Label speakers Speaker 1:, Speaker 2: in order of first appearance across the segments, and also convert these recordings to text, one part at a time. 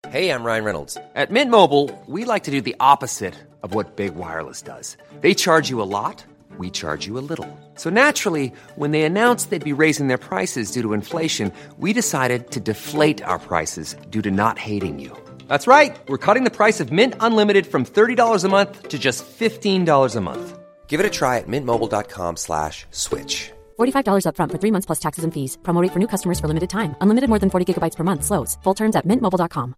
Speaker 1: Hey, I'm Ryan Reynolds. At Mint Mobile, we like to do the opposite of what Big Wireless does. They charge you a lot, we charge you a little. So naturally, when they announced they'd be raising their prices due to inflation, we decided to deflate our prices due to not hating you. That's right. We're cutting the price of Mint Unlimited from $30 a month to just $15 a month. Give it a try at mintmobile.com/switch.
Speaker 2: $45 up front for 3 months plus taxes and fees. Promo rate for new customers for limited time. Unlimited more than 40 gigabytes per month. Slows full terms at mintmobile.com.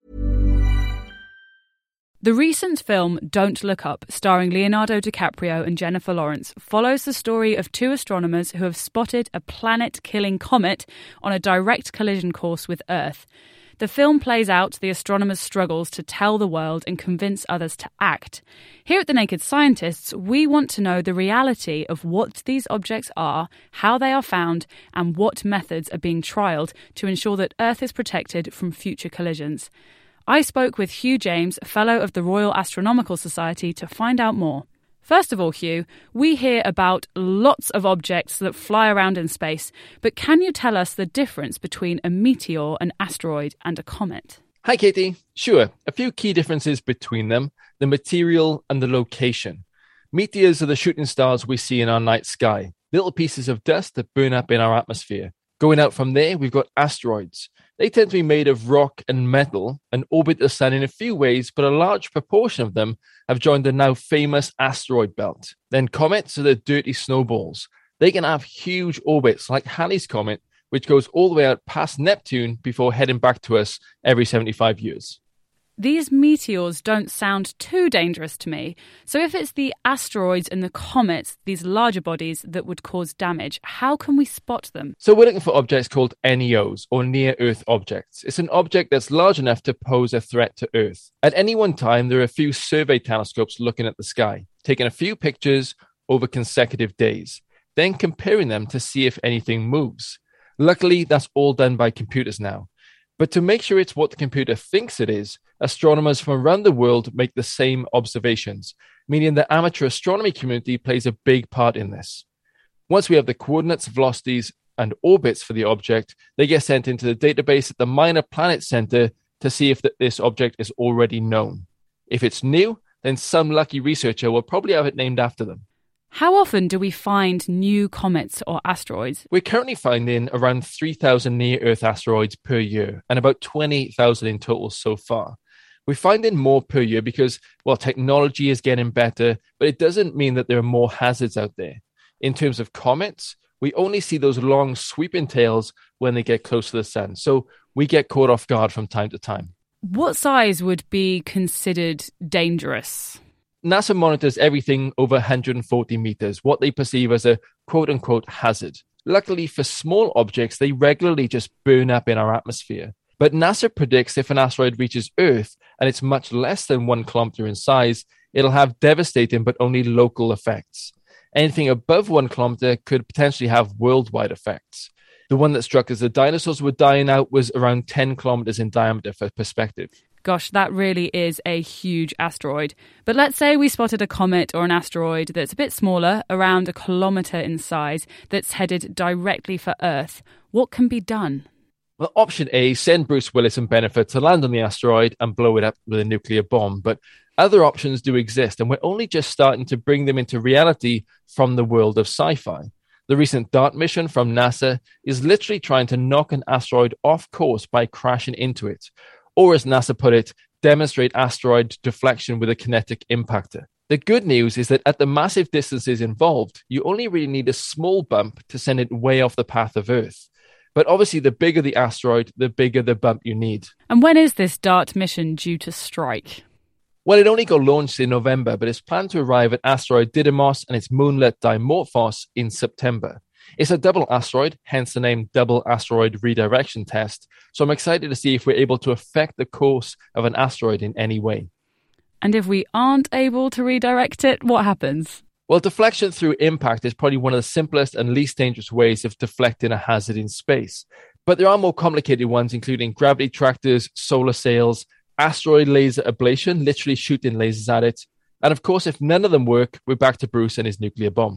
Speaker 3: The recent film Don't Look Up, starring Leonardo DiCaprio and Jennifer Lawrence, follows the story of two astronomers who have spotted a planet-killing comet on a direct collision course with Earth. The film plays out the astronomers' struggles to tell the world and convince others to act. Here at The Naked Scientists, we want to know the reality of what these objects are, how they are found, and what methods are being trialled to ensure that Earth is protected from future collisions. I spoke with Hugh James, Fellow of the Royal Astronomical Society, to find out more. First of all, Hugh, we hear about lots of objects that fly around in space, but can you tell us the difference between a meteor, an asteroid, and a comet?
Speaker 4: Hi, Katie. Sure, a few key differences between them: the material and the location. Meteors are the shooting stars we see in our night sky, little pieces of dust that burn up in our atmosphere. Going out from there, we've got asteroids. They tend to be made of rock and metal and orbit the sun in a few ways, but a large proportion of them have joined the now famous asteroid belt. Then comets are the dirty snowballs. They can have huge orbits like Halley's Comet, which goes all the way out past Neptune before heading back to us every 75 years.
Speaker 3: These meteors don't sound too dangerous to me. So if it's the asteroids and the comets, these larger bodies that would cause damage, how can we spot them?
Speaker 4: So we're looking for objects called NEOs, or near-Earth objects. It's an object that's large enough to pose a threat to Earth. At any one time, there are a few survey telescopes looking at the sky, taking a few pictures over consecutive days, then comparing them to see if anything moves. Luckily, that's all done by computers now. But to make sure it's what the computer thinks it is, astronomers from around the world make the same observations, meaning the amateur astronomy community plays a big part in this. Once we have the coordinates, velocities, and orbits for the object, they get sent into the database at the Minor Planet Center to see if this object is already known. If it's new, then some lucky researcher will probably have it named after them.
Speaker 3: How often do we find new comets or asteroids?
Speaker 4: We're currently finding around 3,000 near-Earth asteroids per year, and about 20,000 in total so far. We're finding more per year because, well, technology is getting better, but it doesn't mean that there are more hazards out there. In terms of comets, we only see those long sweeping tails when they get close to the sun, so we get caught off guard from time to time.
Speaker 3: What size would be considered dangerous?
Speaker 4: NASA monitors everything over 140 meters, what they perceive as a quote-unquote hazard. Luckily for small objects, they regularly just burn up in our atmosphere. But NASA predicts if an asteroid reaches Earth and it's much less than 1 kilometer in size, it'll have devastating but only local effects. Anything above 1 kilometer could potentially have worldwide effects. The one that struck as the dinosaurs were dying out was around 10 kilometers in diameter for perspective.
Speaker 3: Gosh, that really is a huge asteroid. But let's say we spotted a comet or an asteroid that's a bit smaller, around 1 kilometre in size, that's headed directly for Earth. What can be done?
Speaker 4: Well, option A, send Bruce Willis and Bennifer to land on the asteroid and blow it up with a nuclear bomb. But other options do exist, and we're only just starting to bring them into reality from the world of sci-fi. The recent DART mission from NASA is literally trying to knock an asteroid off course by crashing into it. Or as NASA put it, demonstrate asteroid deflection with a kinetic impactor. The good news is that at the massive distances involved, you only really need a small bump to send it way off the path of Earth. But obviously, the bigger the asteroid, the bigger the bump you need.
Speaker 3: And when is this DART mission due to strike?
Speaker 4: Well, it only got launched in November, but it's planned to arrive at asteroid Didymos and its moonlet Dimorphos in September. It's a double asteroid, hence the name Double Asteroid Redirection Test, so I'm excited to see if we're able to affect the course of an asteroid in any way.
Speaker 3: And if we aren't able to redirect it, what happens?
Speaker 4: Well, deflection through impact is probably one of the simplest and least dangerous ways of deflecting a hazard in space. But there are more complicated ones, including gravity tractors, solar sails, asteroid laser ablation, literally shooting lasers at it. And of course, if none of them work, we're back to Bruce and his nuclear bomb.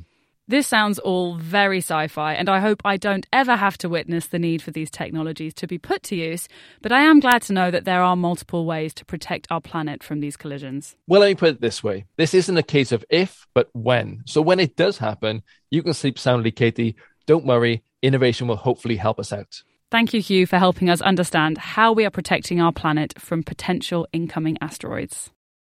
Speaker 3: This sounds all very sci-fi, and I hope I don't ever have to witness the need for these technologies to be put to use, but I am glad to know that there are multiple ways to protect our planet from these collisions.
Speaker 4: Well, let me put it this way. This isn't a case of if, but when. So when it does happen, you can sleep soundly, Katie. Don't worry, innovation will hopefully help us out.
Speaker 3: Thank you, Hugh, for helping us understand how we are protecting our planet from potential incoming asteroids.